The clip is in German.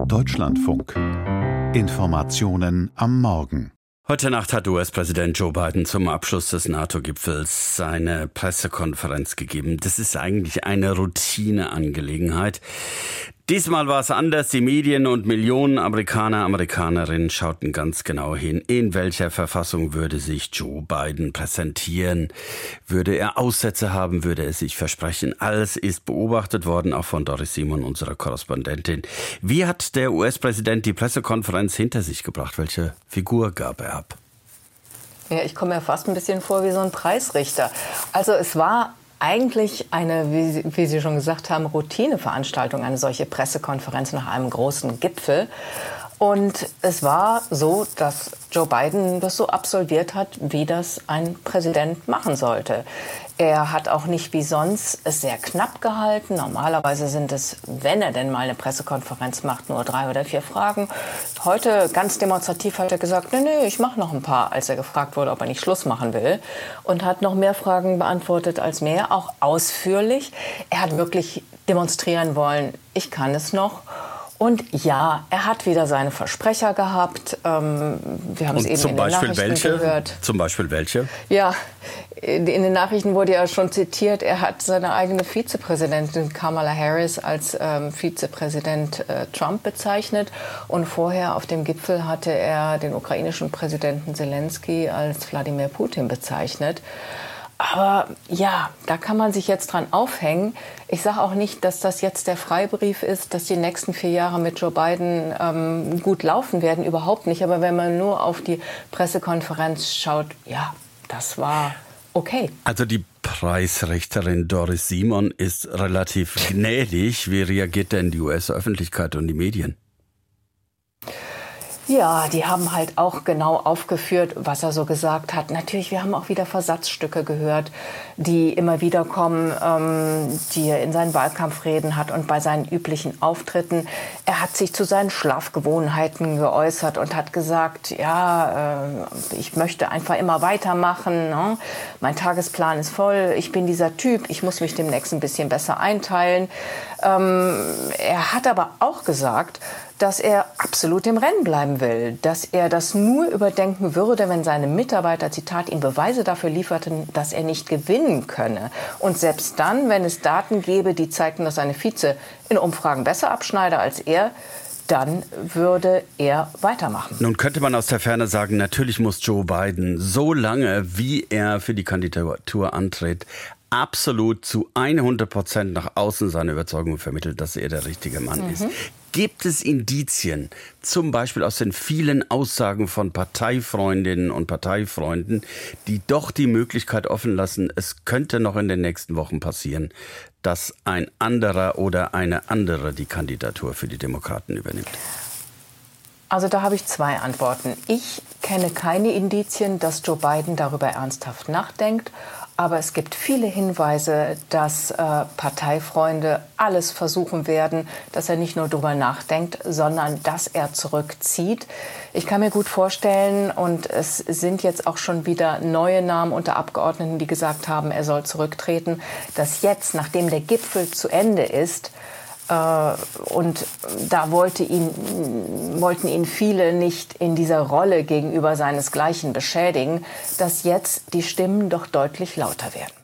Deutschlandfunk. Informationen am Morgen. Heute Nacht hat US-Präsident Joe Biden zum Abschluss des NATO-Gipfels seine Pressekonferenz gegeben. Das ist eigentlich eine Routineangelegenheit. Diesmal war es anders. Die Medien und Millionen Amerikanerinnen schauten ganz genau hin, in welcher Verfassung würde sich Joe Biden präsentieren. Würde er Aussätze haben, würde er sich versprechen. Alles ist beobachtet worden, auch von Doris Simon, unserer Korrespondentin. Wie hat der US-Präsident die Pressekonferenz hinter sich gebracht? Welche Figur gab er ab? Ja, ich komme mir fast ein bisschen vor wie so ein Preisrichter. Also es war eigentlich eine, wie Sie schon gesagt haben, Routineveranstaltung, eine solche Pressekonferenz nach einem großen Gipfel. Und es war so, dass Joe Biden das so absolviert hat, wie das ein Präsident machen sollte. Er hat auch nicht wie sonst es sehr knapp gehalten. Normalerweise sind es, wenn er denn mal eine Pressekonferenz macht, nur 3 oder 4 Fragen. Heute ganz demonstrativ hat er gesagt, nee, ich mache noch ein paar, als er gefragt wurde, ob er nicht Schluss machen will. Und hat noch mehr Fragen beantwortet als mehr, auch ausführlich. Er hat wirklich demonstrieren wollen, ich kann es noch. Und ja, er hat wieder seine Versprecher gehabt. Wir haben es eben in den Nachrichten gehört. Zum Beispiel welche? Ja, in den Nachrichten wurde ja schon zitiert, er hat seine eigene Vizepräsidentin Kamala Harris als Vizepräsident Trump bezeichnet. Und vorher auf dem Gipfel hatte er den ukrainischen Präsidenten Zelensky als Wladimir Putin bezeichnet. Aber ja, da kann man sich jetzt dran aufhängen. Ich sage auch nicht, dass das jetzt der Freibrief ist, dass die nächsten 4 Jahre mit Joe Biden gut laufen werden. Überhaupt nicht. Aber wenn man nur auf die Pressekonferenz schaut, ja, das war okay. Also die Preisrichterin Doris Simon ist relativ gnädig. Wie reagiert denn die US-Öffentlichkeit und die Medien? Ja, die haben halt auch genau aufgeführt, was er so gesagt hat. Natürlich, wir haben auch wieder Versatzstücke gehört, die immer wieder kommen, die er in seinen Wahlkampfreden hat und bei seinen üblichen Auftritten. Er hat sich zu seinen Schlafgewohnheiten geäußert und hat gesagt, ja, ich möchte einfach immer weitermachen. Ne? Mein Tagesplan ist voll, ich bin dieser Typ, ich muss mich demnächst ein bisschen besser einteilen. Er hat aber auch gesagt, dass er absolut im Rennen bleiben will, dass er das nur überdenken würde, wenn seine Mitarbeiter, Zitat, ihm Beweise dafür lieferten, dass er nicht gewinnen könne. Und selbst dann, wenn es Daten gäbe, die zeigten, dass seine Vize in Umfragen besser abschneide als er, dann würde er weitermachen. Nun könnte man aus der Ferne sagen, natürlich muss Joe Biden, so lange wie er für die Kandidatur antritt, absolut zu 100% nach außen seine Überzeugung vermittelt, dass er der richtige Mann ist. Gibt es Indizien, zum Beispiel aus den vielen Aussagen von Parteifreundinnen und Parteifreunden, die doch die Möglichkeit offen lassen, es könnte noch in den nächsten Wochen passieren, dass ein anderer oder eine andere die Kandidatur für die Demokraten übernimmt? Also da habe ich 2 Antworten. Ich kenne keine Indizien, dass Joe Biden darüber ernsthaft nachdenkt. Aber es gibt viele Hinweise, dass Parteifreunde alles versuchen werden, dass er nicht nur darüber nachdenkt, sondern dass er zurückzieht. Ich kann mir gut vorstellen, und es sind jetzt auch schon wieder neue Namen unter Abgeordneten, die gesagt haben, er soll zurücktreten, dass jetzt, nachdem der Gipfel zu Ende ist, und da wollten ihn viele nicht in dieser Rolle gegenüber seinesgleichen beschädigen, dass jetzt die Stimmen doch deutlich lauter werden.